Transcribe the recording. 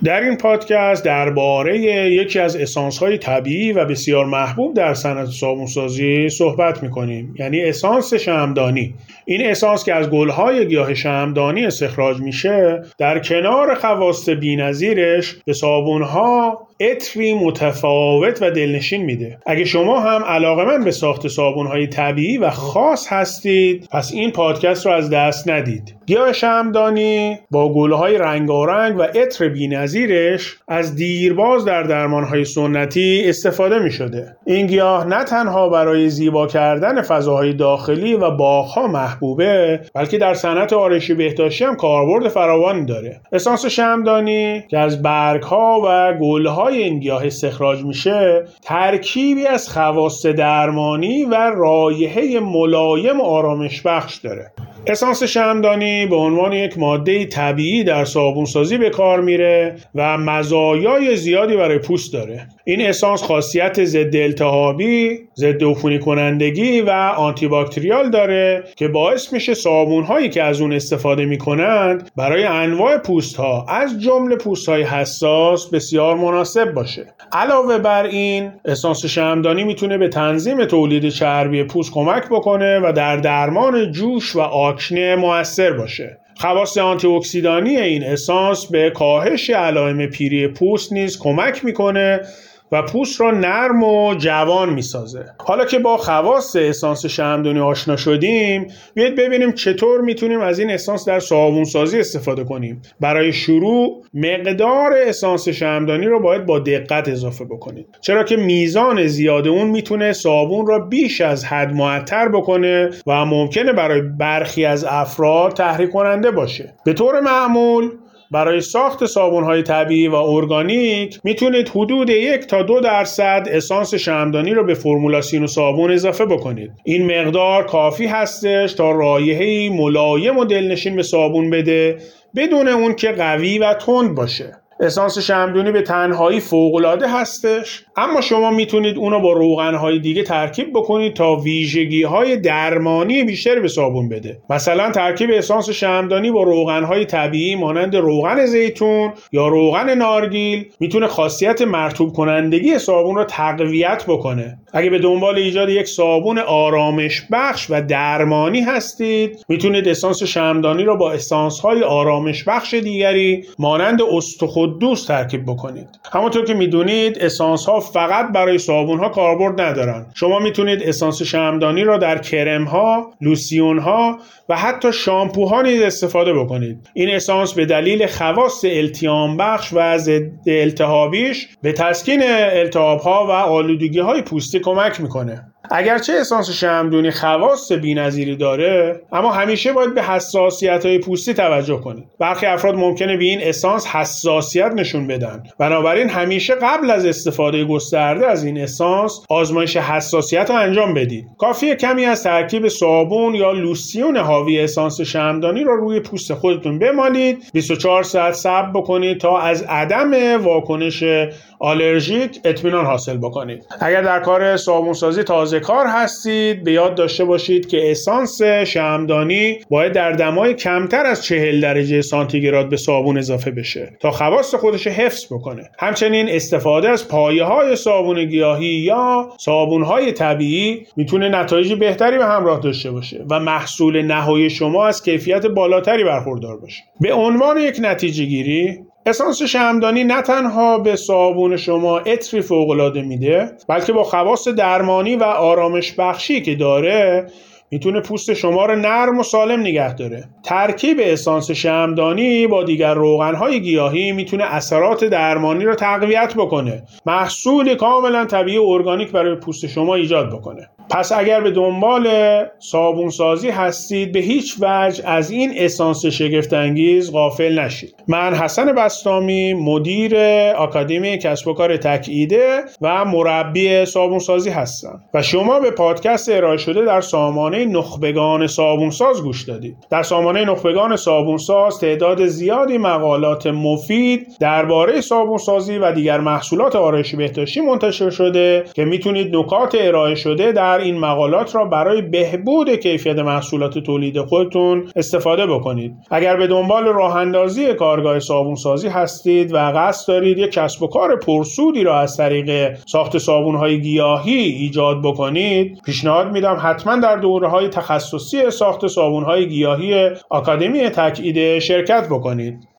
در این پادکست درباره یکی از اسانس‌های طبیعی و بسیار محبوب در صنعت صابونسازی صحبت می‌کنیم، یعنی اسانس شمعدانی. این اسانس که از گل‌های گیاه شمعدانی استخراج میشه، در کنار خواص بی‌نظیرش به صابون‌ها عطری متفاوت و دلنشین میده. اگه شما هم علاقه‌مند به ساخت صابون‌های طبیعی و خاص هستید، پس این پادکست رو از دست ندید. گیاه شمعدانی با گل‌های رنگارنگ و عطر بی‌نظیرش از دیرباز در درمان‌های سنتی استفاده می‌شده. این گیاه نه تنها برای زیبا کردن فضاهای داخلی و باغ‌ها محبوبه، بلکه در صنعت آرایشی بهداشتی هم کاربرد فراوانی داره. اسانس شمعدانی که از برگ‌ها و گل‌های این گیاه استخراج میشه، ترکیبی از خواص درمانی و رایحه ملایم و آرامش بخش داره. اسانس شمعدانی به عنوان یک ماده طبیعی در صابونسازی به کار میره و مزایای زیادی برای پوست داره. این اسانس خاصیت ضد التهابی، ضد عفونی کنندگی و آنتی باکتریال داره که باعث میشه صابون‌هایی که از اون استفاده میکنند برای انواع پوست‌ها از جمله پوست‌های حساس بسیار مناسب باشه. علاوه بر این، اسانس شمعدانی میتونه به تنظیم تولید چربی پوست کمک بکنه و در درمان جوش و آکنه مؤثر باشه. خواص آنتی اکسیدانی این اسانس به کاهش علائم پیری پوست نیز کمک میکنه و پوست را نرم و جوان میسازه. حالا که با خواص اسانس شمعدانی آشنا شدیم، بیایید ببینیم چطور میتونیم از این اسانس در صابونسازی استفاده کنیم. برای شروع مقدار اسانس شمعدانی رو باید با دقت اضافه بکنید، چرا که میزان زیاد اون میتونه صابون را بیش از حد معطر بکنه و ممکنه برای برخی از افراد تحریک کننده باشه. به طور معمول برای ساخت صابون‌های طبیعی و ارگانیک میتونید حدود 1 تا 2% اسانس شمعدانی رو به فرمولاسیون صابون اضافه بکنید. این مقدار کافی هستش تا رایحه‌ای ملایم و دلنشین به صابون بده، بدون اون که قوی و تند باشه. اسانس شمعدانی به تنهایی فوق‌العاده هستش، اما شما میتونید اونو با روغن‌های دیگه ترکیب بکنید تا ویژگی‌های درمانی بیشتری به صابون بده. مثلا ترکیب اسانس شمعدانی با روغن‌های طبیعی مانند روغن زیتون یا روغن نارگیل میتونه خاصیت مرطوب کنندگی صابون رو تقویت بکنه. اگه به دنبال ایجاد یک صابون آرامش بخش و درمانی هستید، میتونید اسانس شمعدانی رو با اسانس‌های آرامش بخش دیگری مانند استخوان‌دوست ترکیب بکنید. همونطور که میدونید اسانس‌ها فقط برای صابون‌ها کاربرد ندارن. شما میتونید اسانس شمعدانی را در کرم‌ها، لوسیون‌ها و حتی شامپوها نیز استفاده بکنید. این اسانس به دلیل خواص التیام بخش و ضد التهابیش به تسکین التهاب‌ها و آلودگی‌های پوستی کمک میکنه. اگرچه اسانس شمعدانی خواص بی‌نظیری داره، اما همیشه باید به حساسیت‌های پوستی توجه کنید. برخی افراد ممکنه به این اسانس حساسیت نشون بدن. بنابراین همیشه قبل از استفاده گسترده از این اسانس آزمایش حساسیت رو انجام بدید. کافیه کمی از ترکیب صابون یا لوسیون حاوی اسانس شمعدانی رو روی پوست خودتون بمالید، 24 ساعت صبر بکنید تا از عدم واکنش آلرژیک اطمینان حاصل بکنید. اگر در کار صابونسازی تازه کار هستید، به یاد داشته باشید که اسانس شمعدانی باید در دمای کمتر از 40 درجه سانتیگراد به صابون اضافه بشه تا خواص خودش حفظ بکنه. همچنین استفاده از پایه‌های صابون گیاهی یا صابون‌های طبیعی میتونه نتایج بهتری به همراه داشته باشه و محصول نهایی شما از کیفیت بالاتری برخوردار باشه. به عنوان یک نتیجه گیری، اسانس شمعدانی نه تنها به صابون شما عطری فوق‌العاده میده، بلکه با خواص درمانی و آرامش بخشی که داره میتونه پوست شما رو نرم و سالم نگه داره. ترکیب اسانس شمعدانی با دیگر روغن‌های گیاهی میتونه اثرات درمانی رو تقویت بکنه، محصول کاملا طبیعی و ارگانیک برای پوست شما ایجاد بکنه. پس اگر به دنبال صابونسازی هستید، به هیچ وجه از این اسانس شگفت‌انگیز غافل نشید. من حسن بسطامی، مدیر آکادمی کسب و کار تک ایده و مربی صابونسازی هستم و شما به پادکست ارائه شده در سامانه نخبگان صابونساز گوش دادید. در سامانه نخبگان صابونساز تعداد زیادی مقالات مفید درباره صابونسازی و دیگر محصولات آرایشی بهداشتی منتشر شده که میتونید نکات ارائه شده در بهتر این مقالات را برای بهبود کیفیت محصولات تولید خودتون استفاده بکنید. اگر به دنبال راه اندازی کارگاه صابونسازی هستید و قصد دارید یک کسب و کار پرسودی را از طریق ساخت صابون‌های گیاهی ایجاد بکنید، پیشنهاد میدم حتما در دوره‌های تخصصی ساخت صابون‌های گیاهی آکادمی تک‌ایده شرکت بکنید.